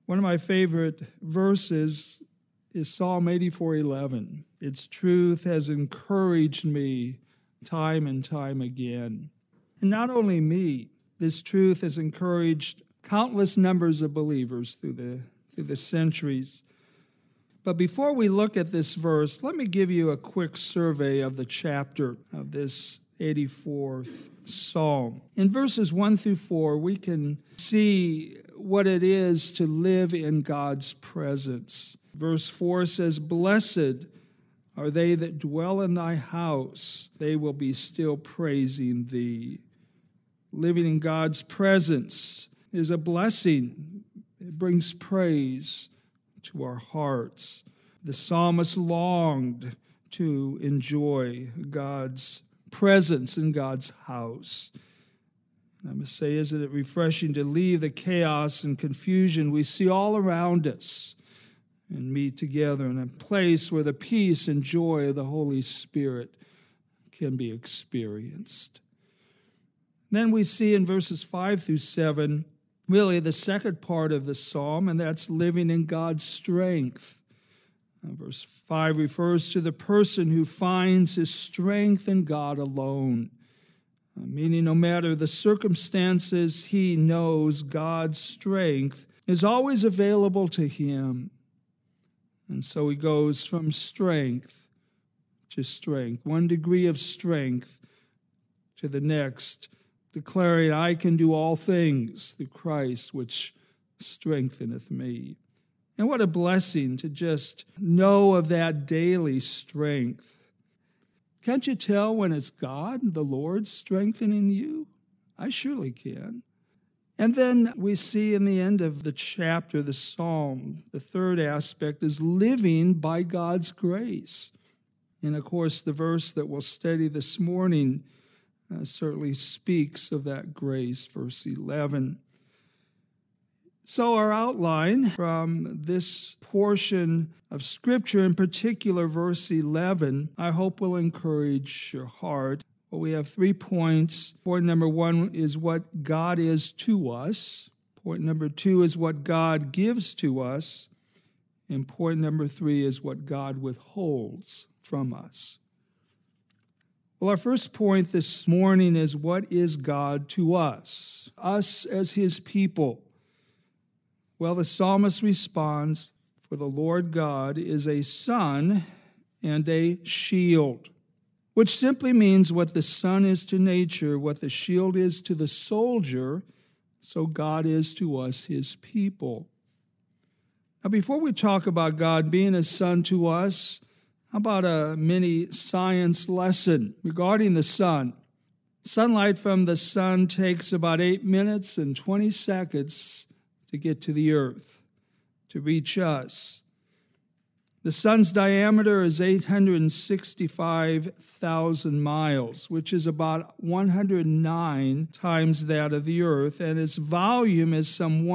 One of my favorite verses is Psalm 84:11. Its truth has encouraged me time and time again. And not only me, this truth has encouraged countless numbers of believers through the centuries. But before we look at this verse, let me give you a quick survey of the chapter of this 84th Psalm. In verses 1 through 4, we can see what it is to live in God's presence. Verse 4 says, "Blessed are they that dwell in thy house, they will be still praising thee." Living in God's presence is a blessing. It brings praise to our hearts. The psalmist longed to enjoy God's presence in God's house. And I must say, isn't it refreshing to leave the chaos and confusion we see all around us and meet together in a place where the peace and joy of the Holy Spirit can be experienced. Then we see in verses 5 through 7, really the second part of the psalm, and that's living in God's strength. Verse 5 refers to the person who finds his strength in God alone, meaning no matter the circumstances, he knows God's strength is always available to him. And so he goes from strength to strength, one degree of strength to the next, declaring, "I can do all things through Christ, which strengtheneth me." And what a blessing to just know of that daily strength. Can't you tell when it's God, the Lord, strengthening you? I surely can. And then we see in the end of the chapter, the psalm, the third aspect is living by God's grace. And of course, the verse that we'll study this morning certainly speaks of that grace, verse 11. So our outline from this portion of Scripture, in particular verse 11, I hope will encourage your heart. Well, we have 3 points. Point number 1 is what God is to us. Point number 2 is what God gives to us. And point number 3 is what God withholds from us. Well, our first point this morning is what is God to us as his people. Well, the psalmist responds, "For the Lord God is a sun and a shield," which simply means what the sun is to nature, what the shield is to the soldier, so God is to us, his people. Now, before we talk about God being a sun to us, how about a mini science lesson regarding the sun? Sunlight from the sun takes about 8 minutes and 20 seconds to get to the earth, to reach us. The sun's diameter is 865,000 miles, which is about 109 times that of the earth, and its volume is some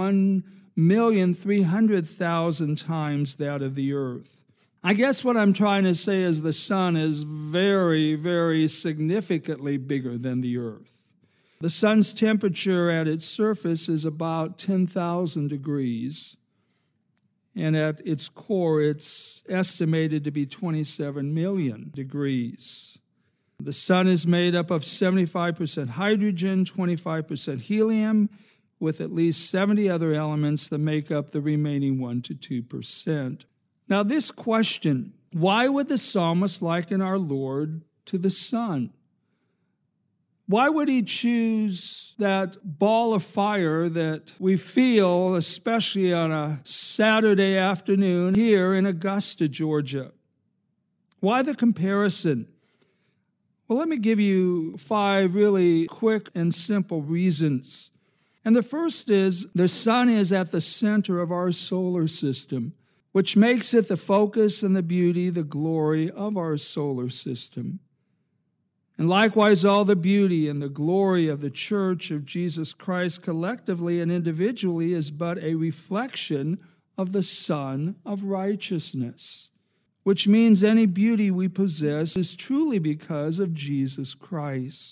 1,300,000 times that of the earth. I guess what I'm trying to say is the sun is very, very significantly bigger than the earth. The sun's temperature at its surface is about 10,000 degrees, and at its core, it's estimated to be 27 million degrees. The sun is made up of 75% hydrogen, 25% helium, with at least 70 other elements that make up the remaining 1 to 2%. Now, this question, why would the psalmist liken our Lord to the sun? Why would he choose that ball of fire that we feel, especially on a Saturday afternoon here in Augusta, Georgia? Why the comparison? Well, let me give you 5 really quick and simple reasons. And the first is the sun is at the center of our solar system, which makes it the focus and the beauty, the glory of our solar system. And likewise, all the beauty and the glory of the Church of Jesus Christ collectively and individually is but a reflection of the Sun of Righteousness, which means any beauty we possess is truly because of Jesus Christ.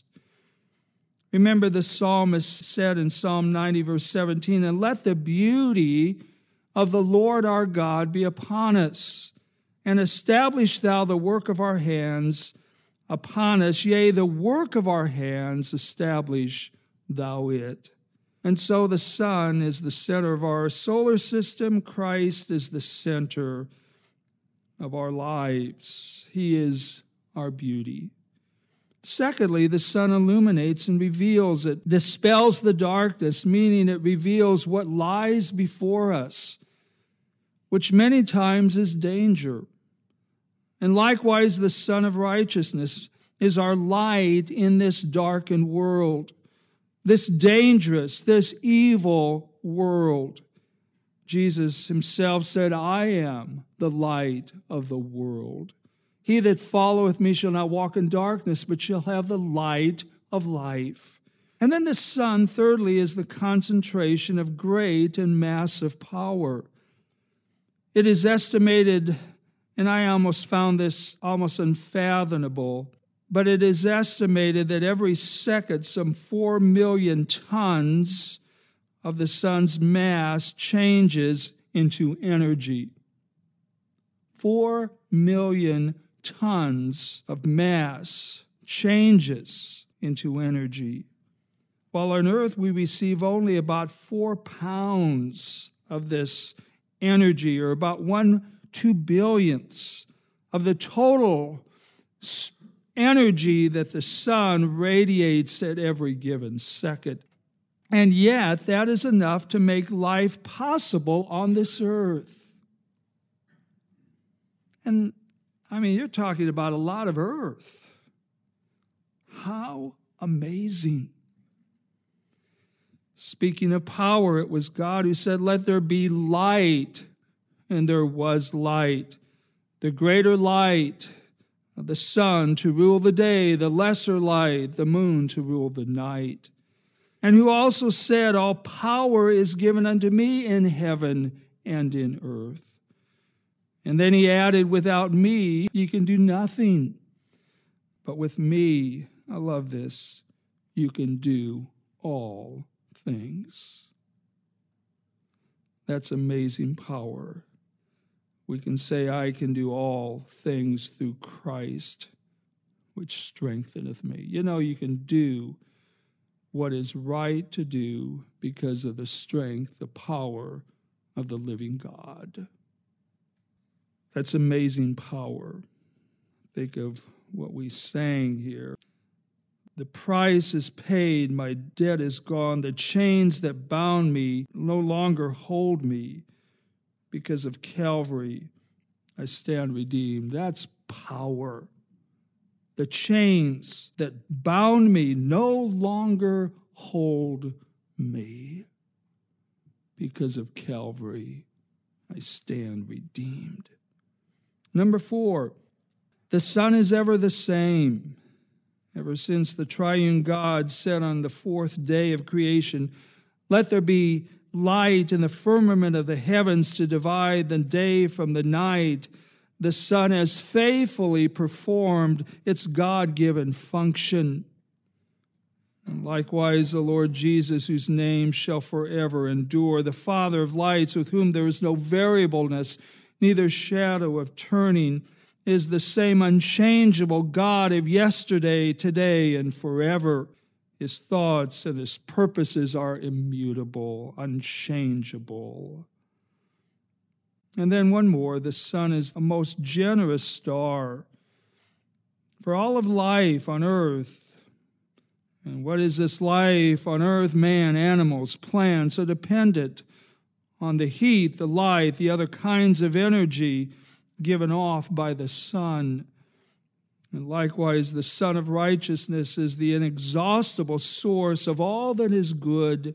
Remember, the psalmist said in Psalm 90, verse 17, "And let the beauty of the Lord our God be upon us, and establish thou the work of our hands upon us, yea, the work of our hands establish thou it. And so the sun is the center of our solar system. Christ is the center of our lives. He is our beauty. Secondly, the sun illuminates and reveals. It dispels the darkness, meaning it reveals what lies before us, which many times is danger. And likewise, the Sun of Righteousness is our light in this darkened world, this dangerous, this evil world. Jesus himself said, I am the light of the world. He that followeth me shall not walk in darkness, but shall have the light of life. And then the sun, thirdly, is the concentration of great and massive power. It is estimated, and I almost found this almost unfathomable, but it is estimated that every second some 4 million tons of the sun's mass changes into energy. 4 million tons of mass changes into energy. While on Earth we receive only about 4 pounds of this energy, or about 1/2 billionths of the total energy that the sun radiates at every given second. And yet, that is enough to make life possible on this earth. And, you're talking about a lot of earth. How amazing. Speaking of power, it was God who said, let there be light, and there was light. The greater light of the sun to rule the day, the lesser light, the moon to rule the night. And who also said, all power is given unto me in heaven and in earth. And then he added, without me, you can do nothing. But with me, I love this, you can do all things. That's amazing power. We can say, I can do all things through Christ, which strengtheneth me. You can do what is right to do because of the strength, the power of the living God. That's amazing power. Think of what we sang here. The price is paid, my debt is gone, the chains that bound me no longer hold me. Because of Calvary, I stand redeemed. That's power. The chains that bound me no longer hold me. Because of Calvary, I stand redeemed. Number 4, the sun is ever the same. Ever since the triune God said on the 4th day of creation, let there be light in the firmament of the heavens to divide the day from the night, the sun has faithfully performed its God-given function. And likewise, the Lord Jesus, whose name shall forever endure, the Father of lights, with whom there is no variableness, neither shadow of turning, is the same unchangeable God of yesterday, today, and forever. His thoughts and his purposes are immutable, unchangeable. And then one more, the sun is a most generous star. For all of life on earth, and what is this life on earth? Man, animals, plants are dependent on the heat, the light, the other kinds of energy given off by the sun. And likewise, the Sun of Righteousness is the inexhaustible source of all that is good.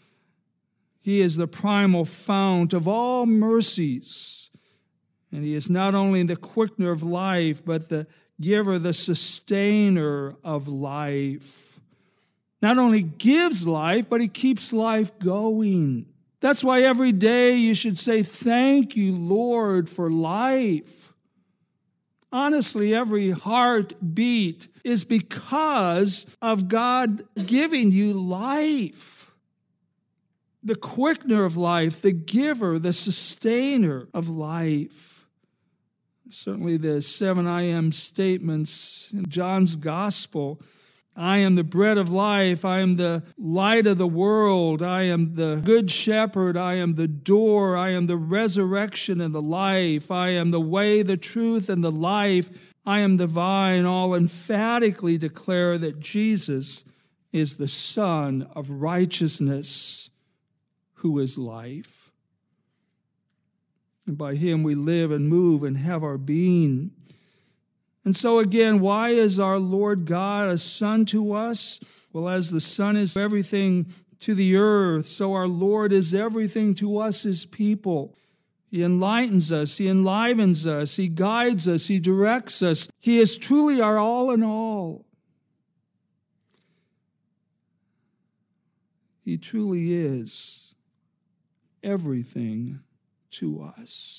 He is the primal fount of all mercies. And he is not only the quickener of life, but the giver, the sustainer of life. Not only gives life, but he keeps life going. That's why every day you should say, thank you, Lord, for life. Honestly, every heartbeat is because of God giving you life. the quickener of life, the giver, the sustainer of life. Certainly the 7 I am statements in John's gospel. I am the bread of life. I am the light of the world. I am the good shepherd. I am the door. I am the resurrection and the life. I am the way, the truth, and the life. I am the vine. All emphatically declare that Jesus is the Son of righteousness, who is life. And by him we live and move and have our being. And so again, why is our Lord God a son to us? Well, as the Son is everything to the earth, so our Lord is everything to us, his people. He enlightens us, he enlivens us, he guides us, he directs us. He is truly our all in all. He truly is everything to us.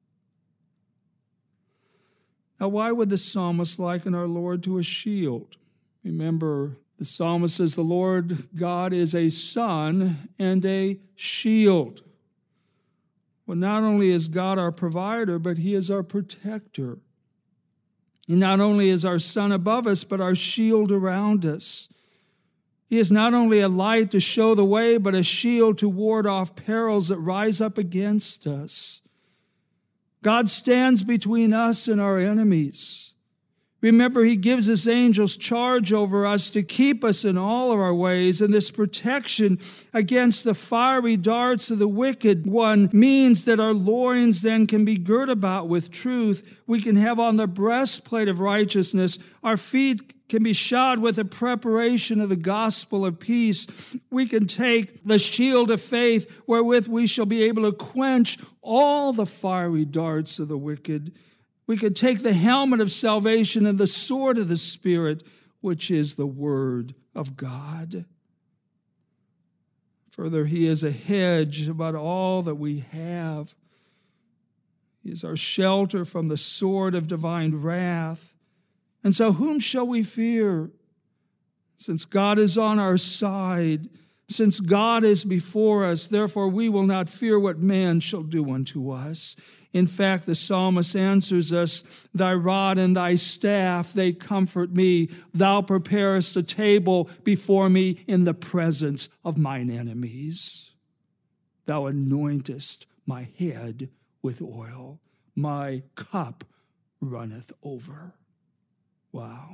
Now, why would the psalmist liken our Lord to a shield? Remember, the psalmist says the Lord God is a sun and a shield. Well, not only is God our provider, but he is our protector. He not only is our sun above us, but our shield around us. He is not only a light to show the way, but a shield to ward off perils that rise up against us. God stands between us and our enemies. Remember, he gives his angels charge over us to keep us in all of our ways, and this protection against the fiery darts of the wicked one means that our loins then can be girt about with truth. We can have on the breastplate of righteousness. Our feet can be shod with the preparation of the gospel of peace. We can take the shield of faith wherewith we shall be able to quench all the fiery darts of the wicked. We can take the helmet of salvation and the sword of the Spirit, which is the word of God. Further, he is a hedge about all that we have. He is our shelter from the sword of divine wrath. And so whom shall we fear? Since God is on our side, since God is before us, therefore we will not fear what man shall do unto us. In fact, the psalmist answers us, thy rod and thy staff, they comfort me. Thou preparest a table before me in the presence of mine enemies. Thou anointest my head with oil. My cup runneth over. Wow.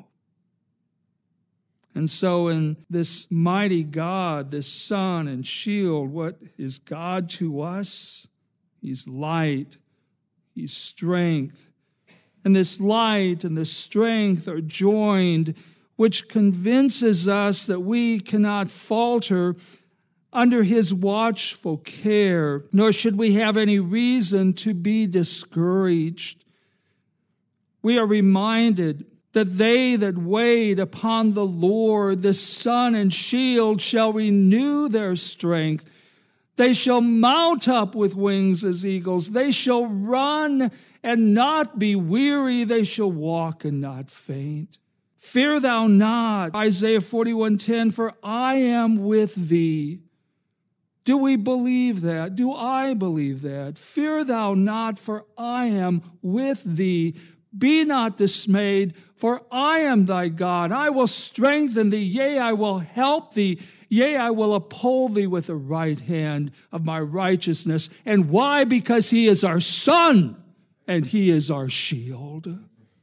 And so in this mighty God, this sun and shield, what is God to us? He's light. He's strength. And this light and this strength are joined, which convinces us that we cannot falter under his watchful care, nor should we have any reason to be discouraged. We are reminded that they that wait upon the Lord, the sun and shield, shall renew their strength. They shall mount up with wings as eagles. They shall run and not be weary. They shall walk and not faint. Fear thou not, Isaiah 41:10, for I am with thee. Do we believe that? Do I believe that? Fear thou not, for I am with thee. Be not dismayed, for I am thy God. I will strengthen thee, yea, I will help thee. Yea, I will uphold thee with the right hand of my righteousness. And why? Because he is our sun, and he is our shield.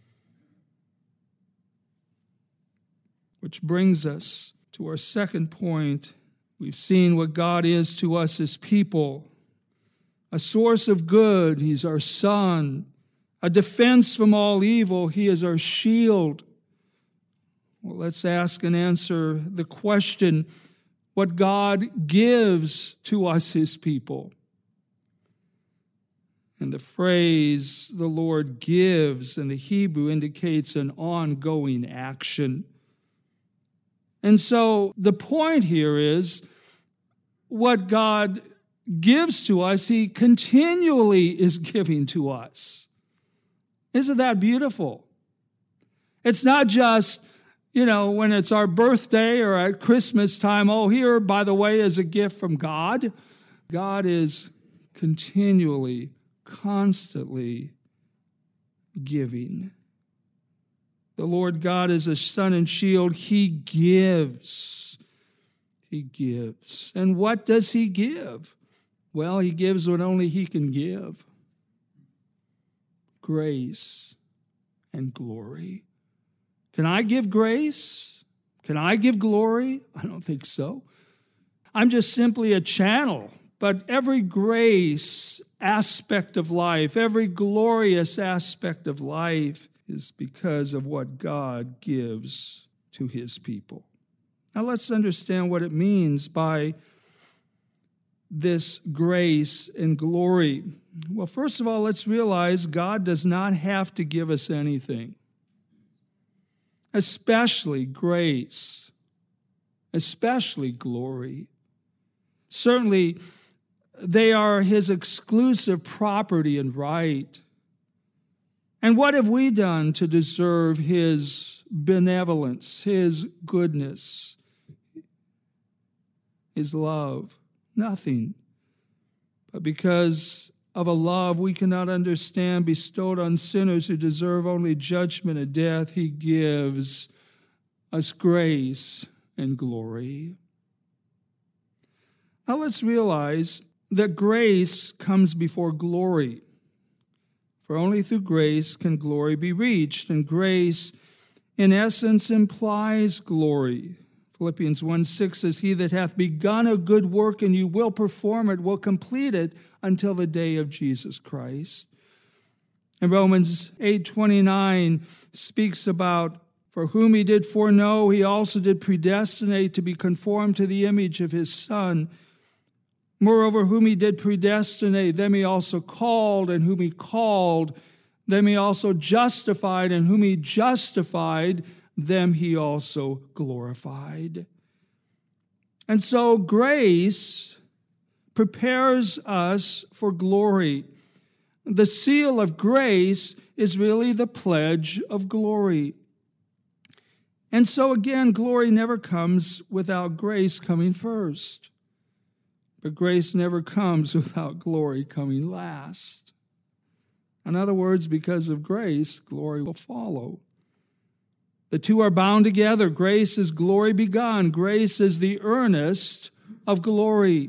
Which brings us to our second point. We've seen what God is to us as people. A source of good, he's our sun. A defense from all evil, he is our shield. Well, let's ask and answer the question, what God gives to us, his people. And the phrase, the Lord gives, in the Hebrew indicates an ongoing action. And so the point here is, what God gives to us, he continually is giving to us. Isn't that beautiful? It's not just, When it's our birthday or at Christmas time, here, by the way, is a gift from God. God is continually, constantly giving. The Lord God is a sun and shield. He gives. He gives. And what does he give? Well, he gives what only he can give. Grace and glory. Can I give grace? Can I give glory? I don't think so. I'm just simply a channel. But every grace aspect of life, every glorious aspect of life is because of what God gives to his people. Now let's understand what it means by this grace and glory. Well, first of all, let's realize God does not have to give us anything. Especially grace, especially glory. Certainly, they are his exclusive property and right. And what have we done to deserve his benevolence, his goodness, his love? Nothing. But because of a love we cannot understand bestowed on sinners who deserve only judgment and death, he gives us grace and glory. Now let's realize that grace comes before glory. For only through grace can glory be reached, and grace, in essence, implies glory. Philippians 1:6 says, "He that hath begun a good work in you will perform it, will complete it until the day of Jesus Christ." And Romans 8:29 speaks about, "For whom he did foreknow, he also did predestinate to be conformed to the image of his Son. Moreover, whom he did predestinate, them he also called, and whom he called, them he also justified, and whom he justified, them he also glorified." And so grace prepares us for glory. The seal of grace is really the pledge of glory. And so again, glory never comes without grace coming first. But grace never comes without glory coming last. In other words, because of grace, glory will follow. The two are bound together. Grace is glory begun. Grace is the earnest of glory.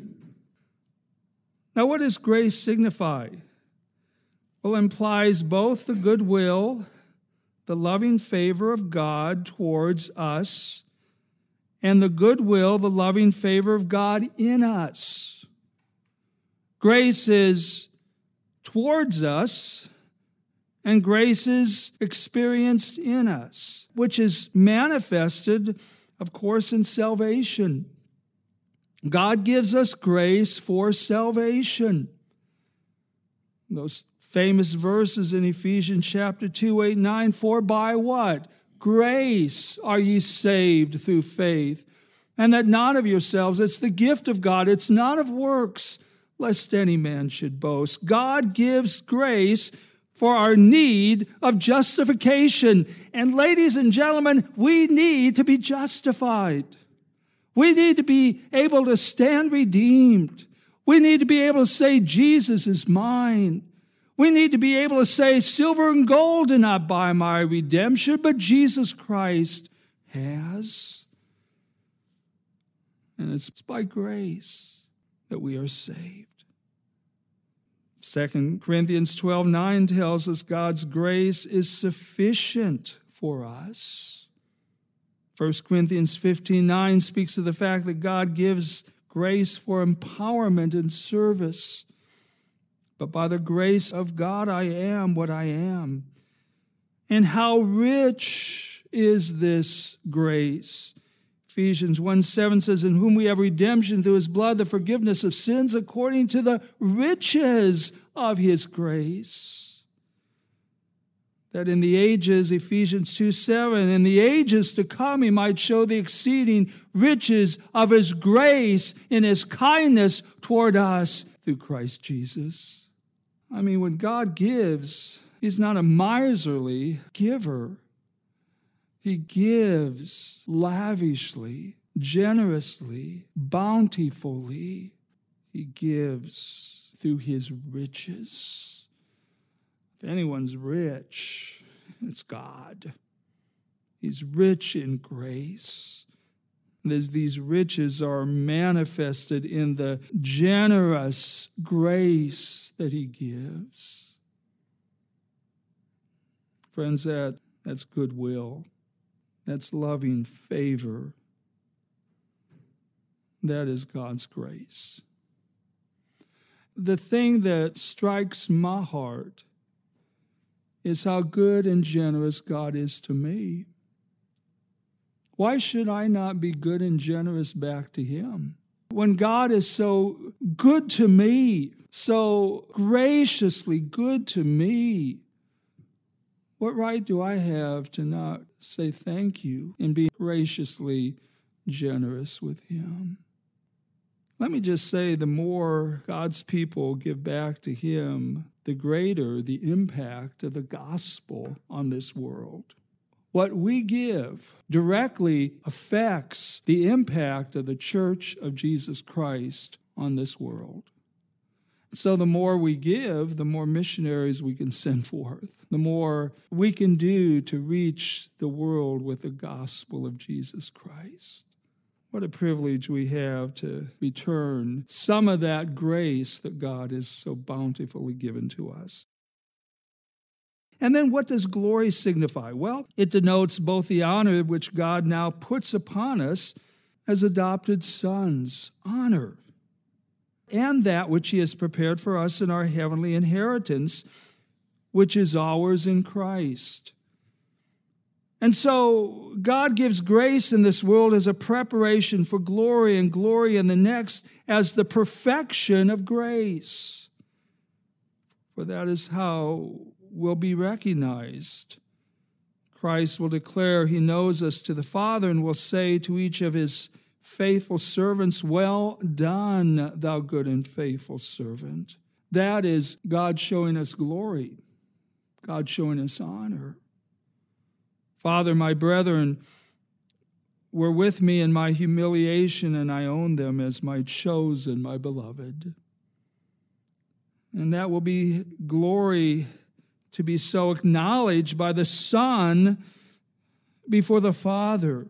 Now, what does grace signify? Well, it implies both the goodwill, the loving favor of God towards us, and the goodwill, the loving favor of God in us. Grace is towards us, and grace is experienced in us, which is manifested, of course, in salvation. God gives us grace for salvation. Those famous verses in Ephesians chapter 2, 8, 9, "For by what? Grace are ye saved through faith, and that not of yourselves. It's the gift of God. It's not of works, lest any man should boast." God gives grace for our need of justification. And ladies and gentlemen, we need to be justified. We need to be able to stand redeemed. We need to be able to say, "Jesus is mine." We need to be able to say, "Silver and gold did not buy my redemption, but Jesus Christ has." And it's by grace that we are saved. 2 Corinthians 12:9 tells us God's grace is sufficient for us. 1 Corinthians 15:9 speaks of the fact that God gives grace for empowerment and service. But by the grace of God, I am what I am. And how rich is this grace? Ephesians 1:7 says, "In whom we have redemption through his blood, the forgiveness of sins according to the riches of his grace." That in the ages, Ephesians 2:7, "in the ages to come he might show the exceeding riches of his grace in his kindness toward us through Christ Jesus." I mean, when God gives, he's not a miserly giver. He gives lavishly, generously, bountifully. He gives through his riches. If anyone's rich, it's God. He's rich in grace. These riches are manifested in the generous grace that he gives. Friends, that's goodwill. That's loving favor. That is God's grace. The thing that strikes my heart is how good and generous God is to me. Why should I not be good and generous back to him? When God is so good to me, so graciously good to me, what right do I have to not say thank you and be graciously generous with him? Let me just say, the more God's people give back to him, the greater the impact of the gospel on this world. What we give directly affects the impact of the Church of Jesus Christ on this world. So the more we give, the more missionaries we can send forth, the more we can do to reach the world with the gospel of Jesus Christ. What a privilege we have to return some of that grace that God has so bountifully given to us. And then what does glory signify? Well, it denotes both the honor which God now puts upon us as adopted sons, honor, and that which he has prepared for us in our heavenly inheritance, which is ours in Christ. And so God gives grace in this world as a preparation for glory, and glory in the next as the perfection of grace. For that is how we'll be recognized. Christ will declare he knows us to the Father and will say to each of his faithful servants, "Well done, thou good and faithful servant." That is God showing us glory, God showing us honor. Father, my brethren were with me in my humiliation, and I own them as my chosen, my beloved. And that will be glory to be so acknowledged by the Son before the Father.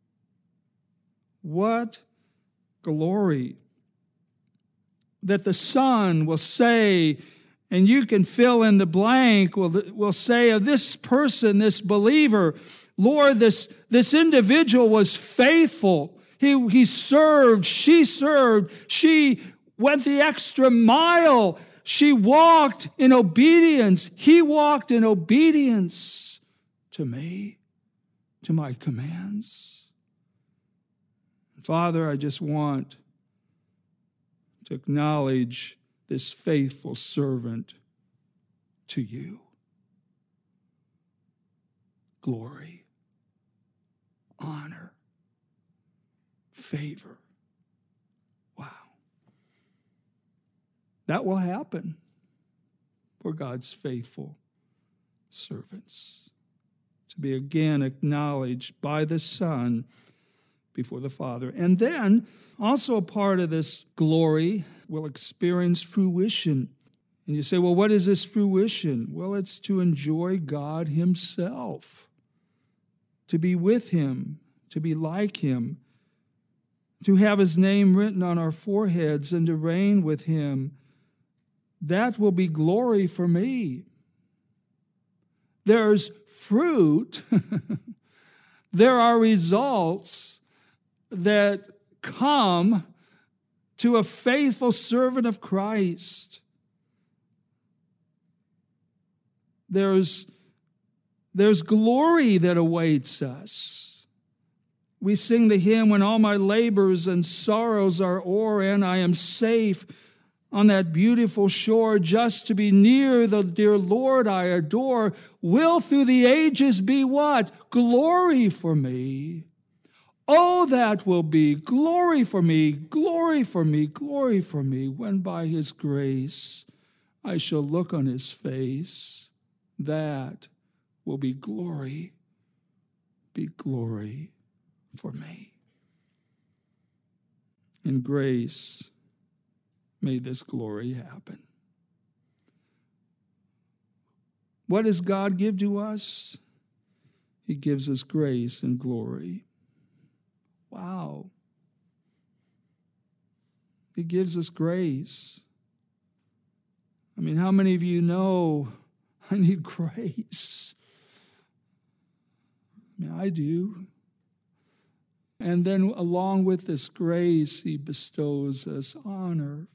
What glory that the Son will say, and you can fill in the blank, will say of this person, this believer, Lord, this individual was faithful. He served, she went the extra mile. She walked in obedience. He walked in obedience to me, to my commands. Father, I just want to acknowledge this faithful servant to you. Glory, honor, favor. Wow. That will happen for God's faithful servants, to be again acknowledged by the Son before the Father. And then also a part of this glory will experience fruition. And you say, well, what is this fruition? Well, it's to enjoy God himself, to be with him, to be like him, to have his name written on our foreheads and to reign with him. That will be glory for me. There's fruit. There are results that come to a faithful servant of Christ. There's glory that awaits us. We sing the hymn, when all my labors and sorrows are o'er, and I am safe on that beautiful shore, just to be near the dear Lord I adore, will through the ages be what? Glory for me. Oh, that will be glory for me, glory for me, glory for me, when by his grace I shall look on his face. That will be glory be glory for me. In grace, may this glory happen. What does God give to us? He gives us grace and glory. Wow. He gives us grace. I mean, how many of you know I need grace? I mean, I do. And then along with this grace, he bestows us honor.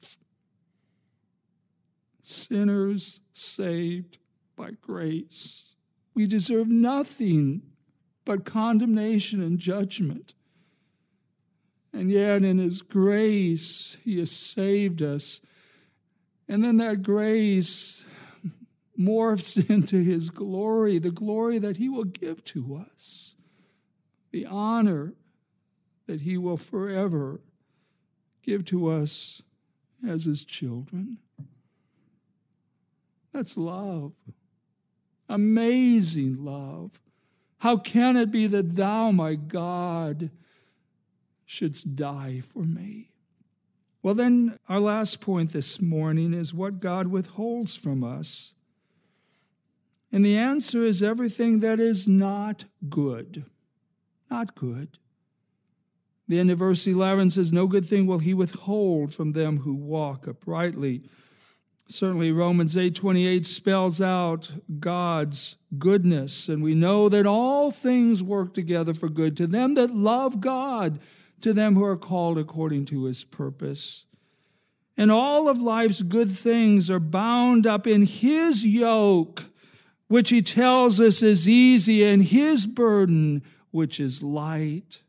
Sinners saved by grace. We deserve nothing but condemnation and judgment. And yet in his grace, he has saved us. And then that grace morphs into his glory, the glory that he will give to us, the honor that he will forever give to us as his children. That's love. Amazing love. How can it be that thou, my God, shouldst die for me? Well, then our last point this morning is what God withholds from us. And the answer is everything that is not good. Not good. The end of verse 11 says, no good thing will he withhold from them who walk uprightly. Certainly Romans 8:28 spells out God's goodness, and we know that all things work together for good to them that love God, to them who are called according to his purpose. And all of life's good things are bound up in his yoke, which he tells us is easy, and his burden, which is light.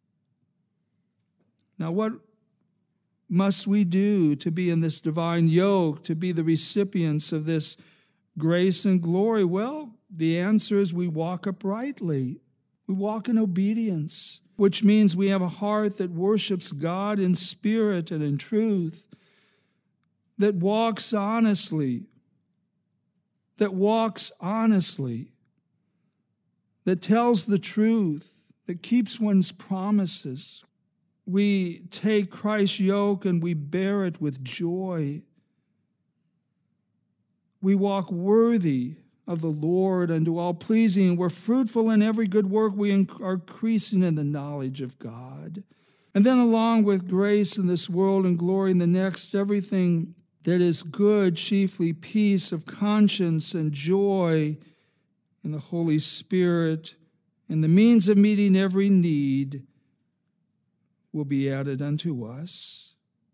Now, what must we do to be in this divine yoke, to be the recipients of this grace and glory? Well, the answer is we walk uprightly. We walk in obedience, which means we have a heart that worships God in spirit and in truth, that walks honestly, that tells the truth, that keeps one's promises. We take Christ's yoke and we bear it with joy. We walk worthy of the Lord unto all pleasing. We're fruitful in every good work. We are increasing in the knowledge of God. And then along with grace in this world and glory in the next, everything that is good, chiefly peace of conscience and joy in the Holy Spirit, and the means of meeting every need will be added unto us.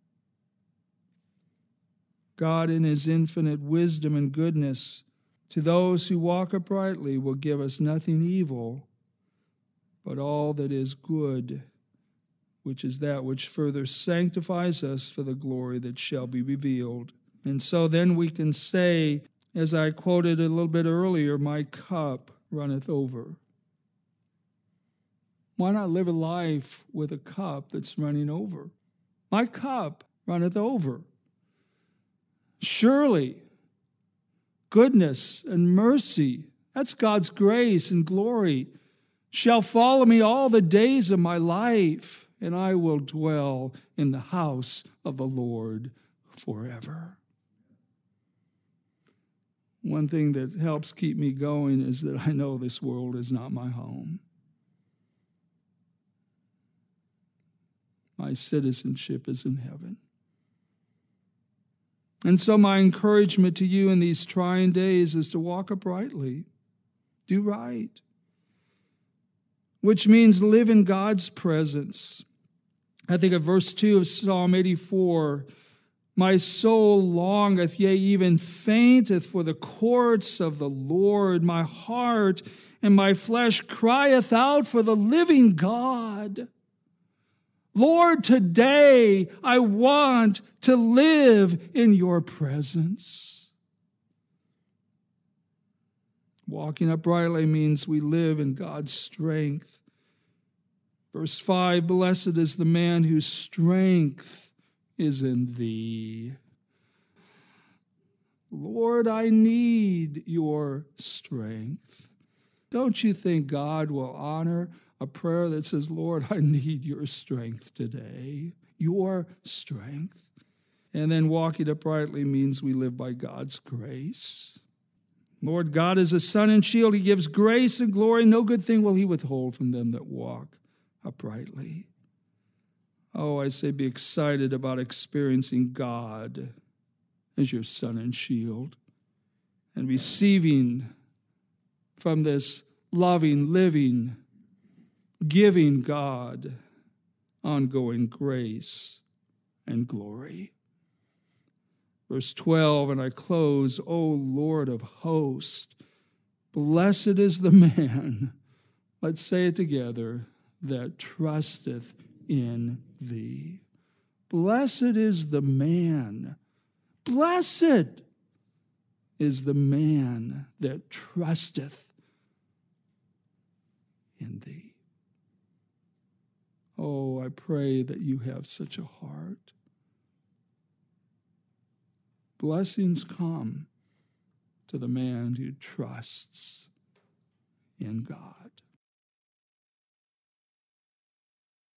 God, in his infinite wisdom and goodness, to those who walk uprightly will give us nothing evil, but all that is good, which is that which further sanctifies us for the glory that shall be revealed. And so then we can say, as I quoted a little bit earlier, my cup runneth over. Why not live a life with a cup that's running over? My cup runneth over. Surely, goodness and mercy, that's God's grace and glory, shall follow me all the days of my life, and I will dwell in the house of the Lord forever. One thing that helps keep me going is that I know this world is not my home. My citizenship is in heaven. And so my encouragement to you in these trying days is to walk uprightly, do right, which means live in God's presence. I think of verse 2 of Psalm 84, my soul longeth, yea, even fainteth for the courts of the Lord. My heart and my flesh crieth out for the living God. Lord, today I want to live in your presence. Walking uprightly means we live in God's strength. Verse 5, blessed is the man whose strength is in thee. Lord, I need your strength. Don't you think God will honor a prayer that says, Lord, I need your strength today, your strength? And then walking uprightly means we live by God's grace. Lord God is a sun and shield. He gives grace and glory. No good thing will he withhold from them that walk uprightly. Oh, I say be excited about experiencing God as your sun and shield and receiving from this loving, living, giving God ongoing grace and glory. Verse 12, and I close, O Lord of hosts, blessed is the man, let's say it together, that trusteth in thee. Blessed is the man, blessed is the man that trusteth in thee. Oh, I pray that you have such a heart. Blessings come to the man who trusts in God.